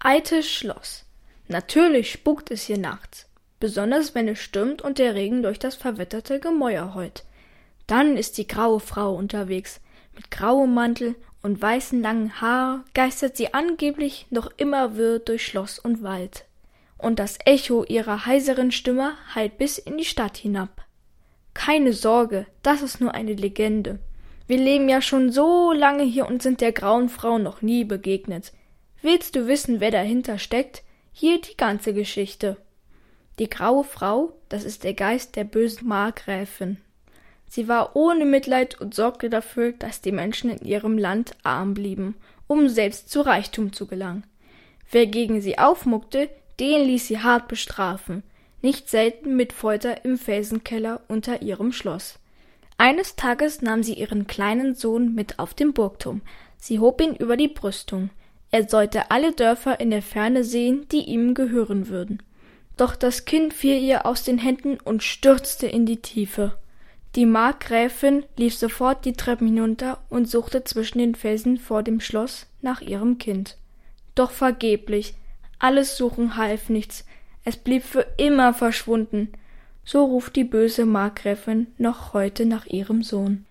Altes Schloss. Natürlich spukt es hier nachts, besonders wenn es stürmt und der Regen durch das verwitterte Gemäuer heult. Dann ist die graue Frau unterwegs. Mit grauem Mantel und weißen langen Haar geistert sie angeblich noch immer wirr durch Schloss und Wald. Und das Echo ihrer heiseren Stimme hallt bis in die Stadt hinab. Keine Sorge, das ist nur eine Legende. Wir leben ja schon so lange hier und sind der grauen Frau noch nie begegnet. Willst du wissen, wer dahinter steckt? Hier die ganze Geschichte. Die graue Frau, das ist der Geist der bösen Markgräfin. Sie war ohne Mitleid und sorgte dafür, dass die Menschen in ihrem Land arm blieben, um selbst zu Reichtum zu gelangen. Wer gegen sie aufmuckte, den ließ sie hart bestrafen, nicht selten mit Folter im Felsenkeller unter ihrem Schloss. Eines Tages nahm sie ihren kleinen Sohn mit auf den Burgturm. Sie hob ihn über die Brüstung. Er sollte alle Dörfer in der Ferne sehen, die ihm gehören würden. Doch das Kind fiel ihr aus den Händen und stürzte in die Tiefe. Die Markgräfin lief sofort die Treppen hinunter und suchte zwischen den Felsen vor dem Schloss nach ihrem Kind. Doch vergeblich. Alles Suchen half nichts. Es blieb für immer verschwunden. So ruft die böse Markgräfin noch heute nach ihrem Sohn.